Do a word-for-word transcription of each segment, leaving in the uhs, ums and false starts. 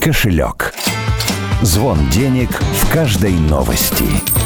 кошелек. Звон денег в каждой новости.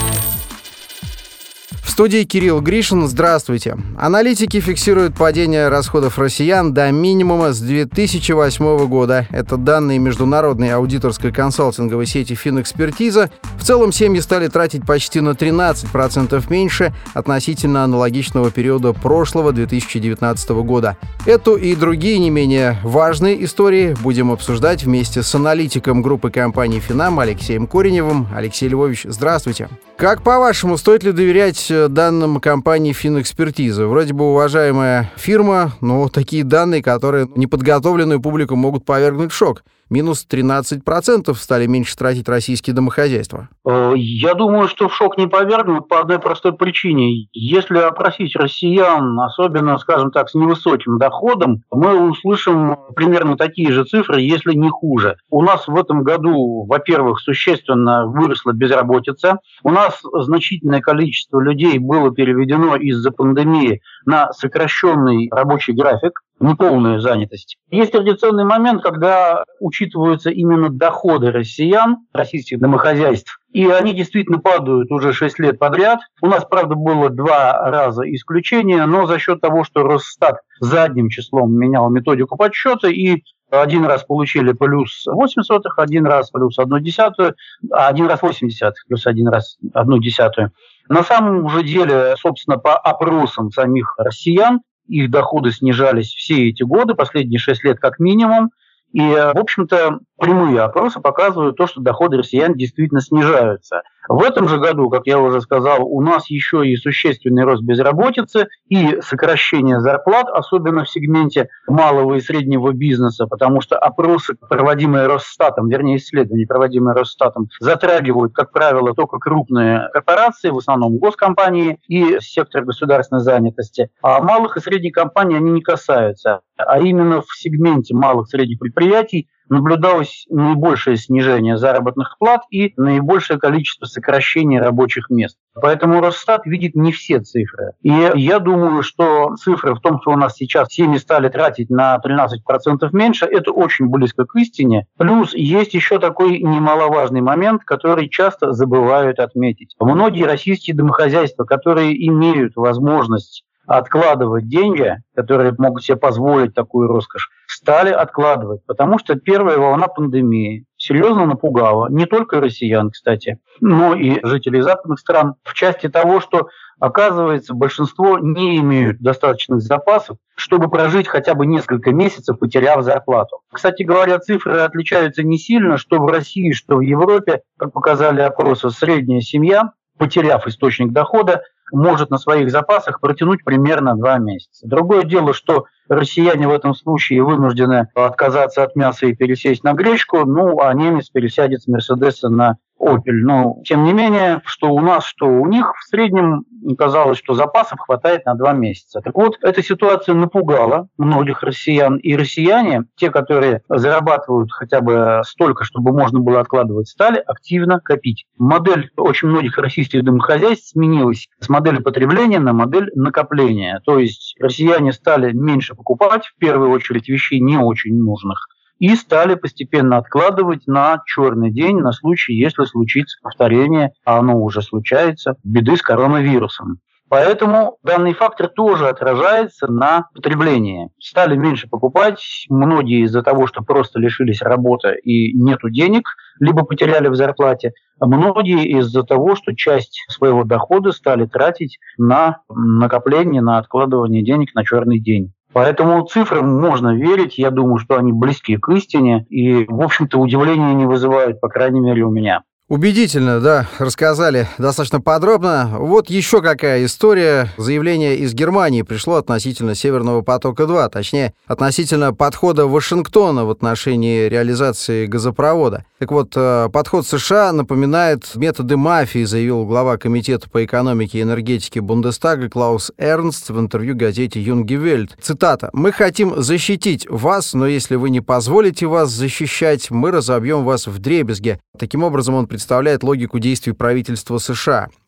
В студии Кирилл Гришин. Здравствуйте. Аналитики фиксируют падение расходов россиян до минимума с две тысячи восьмого года. Это данные международной аудиторской консалтинговой сети «Финэкспертиза». В целом семьи стали тратить почти на тринадцать процентов меньше относительно аналогичного периода прошлого две тысячи девятнадцатого года. Эту и другие не менее важные истории будем обсуждать вместе с аналитиком группы компаний «Финам» Алексеем Кореневым. Алексей Львович, здравствуйте. Как по-вашему, стоит ли доверять данным компании «Финэкспертиза»? Вроде бы уважаемая фирма, но такие данные, которые неподготовленную публику могут повергнуть в шок. Минус тринадцать процентов стали меньше тратить российские домохозяйства. Я думаю, что в шок не повергнут по одной простой причине. Если опросить россиян, особенно, скажем так, с невысоким доходом, мы услышим примерно такие же цифры, если не хуже. У нас в этом году, во-первых, существенно выросла безработица. У нас значительное количество людей было переведено из-за пандемии на сокращенный рабочий график, неполную занятость. Есть традиционный момент, когда учитываются именно доходы россиян, российских домохозяйств, и они действительно падают уже шесть лет подряд. У нас, правда, было два раза исключения, но за счет того, что Росстат задним числом менял методику подсчета, и один раз получили плюс восемь сотых, один раз плюс одну десятую, а один раз восемь десятых плюс один раз одну десятую. На самом же деле, собственно, по опросам самих россиян, их доходы снижались все эти годы, последние шесть лет как минимум. И, в общем-то, прямые опросы показывают то, что доходы россиян действительно снижаются. В этом же году, как я уже сказал, у нас еще и существенный рост безработицы и сокращение зарплат, особенно в сегменте малого и среднего бизнеса, потому что опросы, проводимые Росстатом, вернее, исследования, проводимые Росстатом, затрагивают, как правило, только крупные корпорации, в основном госкомпании и сектор государственной занятости. А малых и средних компаний они не касаются. А именно в сегменте малых и средних предприятий наблюдалось наибольшее снижение заработных плат и наибольшее количество сокращений рабочих мест. Поэтому Росстат видит не все цифры. И я думаю, что цифры в том, что у нас сейчас семьи стали тратить на тринадцать процентов меньше, это очень близко к истине. Плюс есть еще такой немаловажный момент, который часто забывают отметить. Многие российские домохозяйства, которые имеют возможность откладывать деньги, которые могут себе позволить такую роскошь, стали откладывать, потому что первая волна пандемии серьезно напугала не только россиян, кстати, но и жителей западных стран в части того, что, оказывается, большинство не имеют достаточных запасов, чтобы прожить хотя бы несколько месяцев, потеряв зарплату. Кстати говоря, цифры отличаются не сильно, что в России, что в Европе, как показали опросы, средняя семья, потеряв источник дохода, может на своих запасах протянуть примерно два месяца. Другое дело, что россияне в этом случае вынуждены отказаться от мяса и пересесть на гречку, ну, а немец пересядет с Мерседеса на Opel. Но, тем не менее, что у нас, что у них, в среднем казалось, что запасов хватает на два месяца. Так вот, эта ситуация напугала многих россиян. И россияне, те, которые зарабатывают хотя бы столько, чтобы можно было откладывать, стали активно копить. Модель очень многих российских домохозяйств сменилась с модели потребления на модель накопления. То есть россияне стали меньше покупать, в первую очередь, вещей не очень нужных, и стали постепенно откладывать на черный день, на случай, если случится повторение, а оно уже случается, беды с коронавирусом. Поэтому данный фактор тоже отражается на потреблении. Стали меньше покупать, многие из-за того, что просто лишились работы и нету денег, либо потеряли в зарплате, а многие из-за того, что часть своего дохода стали тратить на накопление, на откладывание денег на черный день. Поэтому цифрам можно верить, я думаю, что они близки к истине и, в общем-то, удивления не вызывают, по крайней мере, у меня. Убедительно, да, рассказали достаточно подробно. Вот еще какая история. Заявление из Германии пришло относительно Северного потока-два, точнее, относительно подхода Вашингтона в отношении реализации газопровода. Так вот, подход США напоминает методы мафии, заявил глава Комитета по экономике и энергетике Бундестага Клаус Эрнст в интервью газете «Юнге Вельт». Цитата: «Мы хотим защитить вас, но если вы не позволите вас защищать, мы разобьем вас вдребезги». Таким образом, он представляет логику действий правительства США.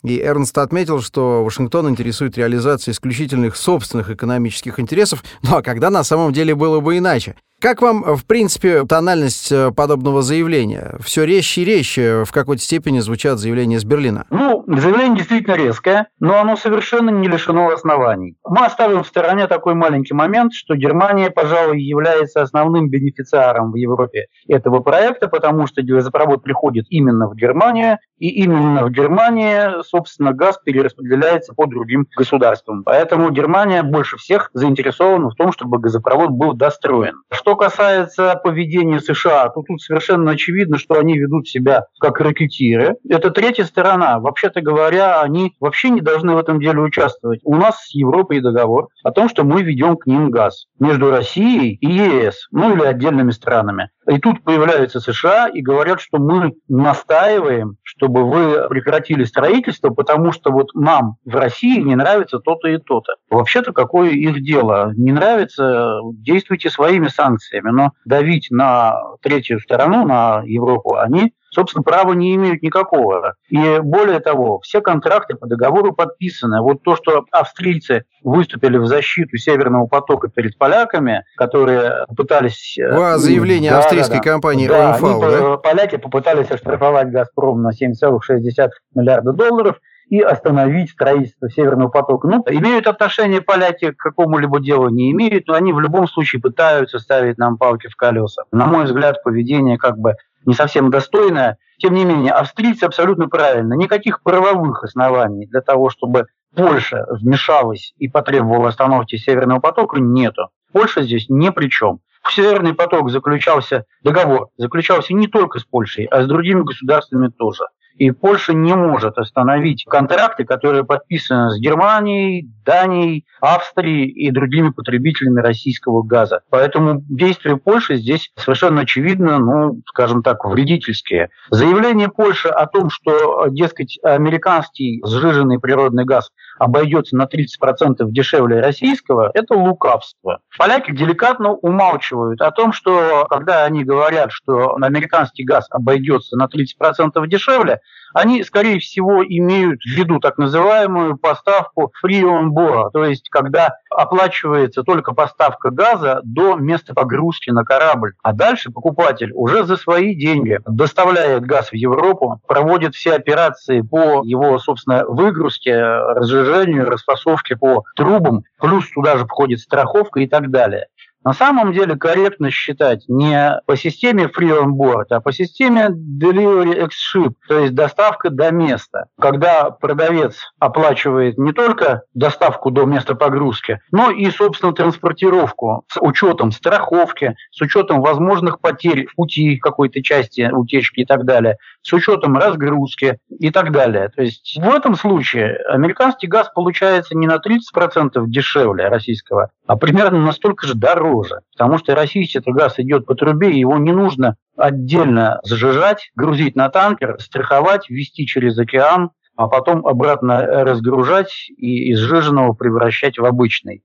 И Эрнст отметил, что Вашингтон интересует реализация исключительных собственных экономических интересов, ну а когда на самом деле было бы иначе? Как вам, в принципе, тональность подобного заявления? Все резче и резче в какой-то степени звучат заявления из Берлина. Ну, заявление действительно резкое, но оно совершенно не лишено оснований. Мы оставим в стороне такой маленький момент, что Германия, пожалуй, является основным бенефициаром в Европе этого проекта, потому что газопровод приходит именно в Германию, и именно в Германии, собственно, газ перераспределяется по другим государствам. Поэтому Германия больше всех заинтересована в том, чтобы газопровод был достроен. Что касается поведения США, то тут совершенно очевидно, что они ведут себя как ракетиры. Это третья сторона. Вообще-то говоря, они вообще не должны в этом деле участвовать. У нас с Европой договор о том, что мы ведем к ним газ между Россией и ЕС, ну или отдельными странами. И тут появляются США и говорят, что мы настаиваем, чтобы вы прекратили строительство, потому что вот нам в России не нравится то-то и то-то. Вообще-то какое их дело? Не нравится, действуйте своими санкциями, но давить на третью сторону, на Европу, они, собственно, права не имеют никакого. И более того, все контракты по договору подписаны. Вот то, что австрийцы выступили в защиту Северного потока перед поляками, которые пытались... Во заявление да, австрийской да, да. компании да, о эм эф, они, да? Поляки попытались оштрафовать «Газпром» на семь целых шесть десятых миллиарда долларов и остановить строительство Северного потока. Ну, имеют отношение поляки к какому-либо делу, не имеют, но они в любом случае пытаются ставить нам палки в колеса. На мой взгляд, поведение как бы не совсем достойное. Тем не менее, австрийцы абсолютно правильно. Никаких правовых оснований для того, чтобы Польша вмешалась и потребовала остановки Северного потока, нету. Польша здесь ни при чем. Северный поток заключался, договор заключался не только с Польшей, а с другими государствами тоже. И Польша не может остановить контракты, которые подписаны с Германией, Данией, Австрией и другими потребителями российского газа. Поэтому действия Польши здесь совершенно очевидно, ну, скажем так, вредительские. Заявление Польши о том, что, дескать, американский сжиженный природный газ обойдется на тридцать процентов дешевле российского, это лукавство. Поляки деликатно умалчивают о том, что когда они говорят, что американский газ обойдется на тридцать процентов дешевле, они, скорее всего, имеют в виду так называемую поставку free on board, то есть когда оплачивается только поставка газа до места погрузки на корабль, а дальше покупатель уже за свои деньги доставляет газ в Европу, проводит все операции по его, собственно, выгрузке, разжижению, расфасовке по трубам, плюс туда же входит страховка и так далее. На самом деле корректно считать не по системе free on board, а по системе delivery ex ship, то есть доставка до места. Когда продавец оплачивает не только доставку до места погрузки, но и, собственно, транспортировку с учетом страховки, с учетом возможных потерь в пути какой-то части утечки и так далее, с учетом разгрузки и так далее. То есть в этом случае американский газ получается не на тридцать процентов дешевле российского, а примерно настолько же дороже. Потому что российский газ идет по трубе, и его не нужно отдельно зажижать, грузить на танкер, страховать, везти через океан, а потом обратно разгружать и из сжиженного превращать в обычный.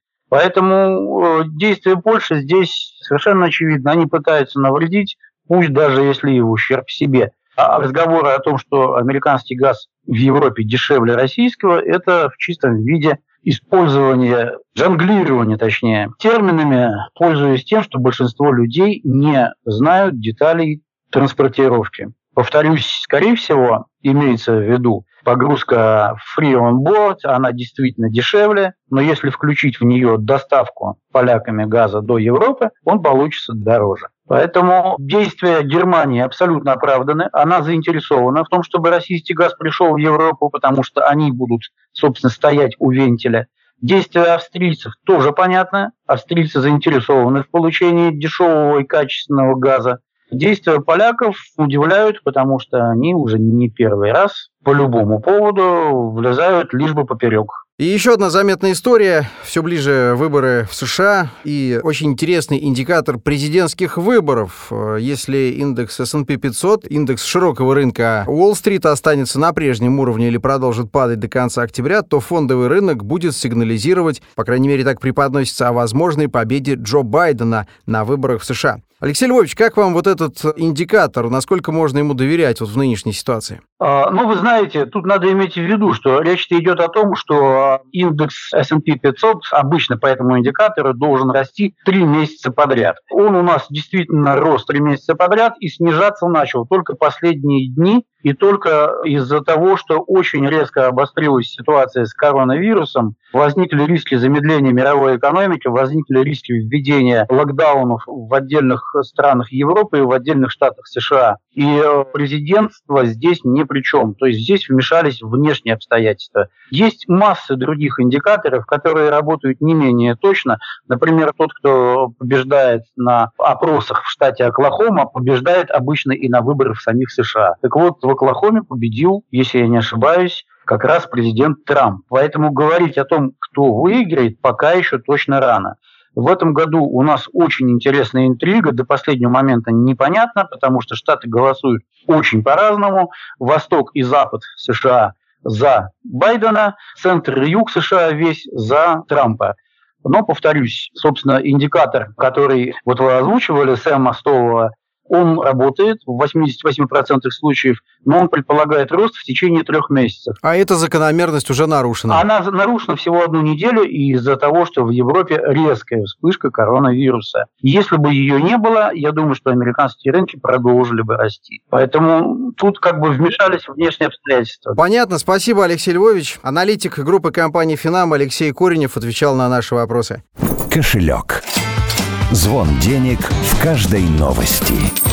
Поэтому действия Польши здесь совершенно очевидно. Они пытаются навредить, пусть даже если и в ущерб себе. А разговоры о том, что американский газ в Европе дешевле российского, это в чистом виде использование, жонглирование, точнее, терминами, пользуясь тем, что большинство людей не знают деталей транспортировки. Повторюсь, скорее всего, имеется в виду погрузка free on board, она действительно дешевле, но если включить в нее доставку поляками газа до Европы, он получится дороже. Поэтому действия Германии абсолютно оправданы. Она заинтересована в том, чтобы российский газ пришел в Европу, потому что они будут, собственно, стоять у вентиля. Действия австрийцев тоже понятны. Австрийцы заинтересованы в получении дешевого и качественного газа. Действия поляков удивляют, потому что они уже не первый раз по любому поводу влезают лишь бы поперек. И еще одна заметная история. Все ближе выборы в США. И очень интересный индикатор президентских выборов. Если индекс эс энд пи пятьсот, индекс широкого рынка Уолл-стрит останется на прежнем уровне или продолжит падать до конца октября, то фондовый рынок будет сигнализировать, по крайней мере так преподносится, о возможной победе Джо Байдена на выборах в США. Алексей Львович, как вам вот этот индикатор? Насколько можно ему доверять вот в нынешней ситуации? А, ну, вы знаете, тут надо иметь в виду, что речь идет о том, что индекс эс энд пи пятьсот обычно по этому индикатору должен расти три месяца подряд. Он у нас действительно рос три месяца подряд и снижаться начал только последние дни. И только из-за того, что очень резко обострилась ситуация с коронавирусом, возникли риски замедления мировой экономики, возникли риски введения локдаунов в отдельных странах Европы и в отдельных штатах США. И президентство здесь ни при чем. То есть здесь вмешались внешние обстоятельства. Есть масса других индикаторов, которые работают не менее точно. Например, тот, кто побеждает на опросах в штате Оклахома, побеждает обычно и на выборах в самих США. Так вот, в Оклахоме победил, если я не ошибаюсь, как раз президент Трамп. Поэтому говорить о том, кто выиграет, пока еще точно рано. В этом году у нас очень интересная интрига, до последнего момента непонятно, потому что штаты голосуют очень по-разному. Восток и Запад США за Байдена, центр и юг США весь за Трампа. Но, повторюсь, собственно, индикатор, который вот вы озвучивали, Сэма Столова, он работает в восемьдесят восемь процентов случаев, но он предполагает рост в течение трех месяцев. А эта закономерность уже нарушена? Она нарушена всего одну неделю из-за того, что в Европе резкая вспышка коронавируса. Если бы ее не было, я думаю, что американские рынки продолжили бы расти. Поэтому тут как бы вмешались внешние обстоятельства. Понятно. Спасибо, Алексей Львович. Аналитик группы компании «Финам» Алексей Коренев отвечал на наши вопросы. Кошелек. Звон денег в каждой новости.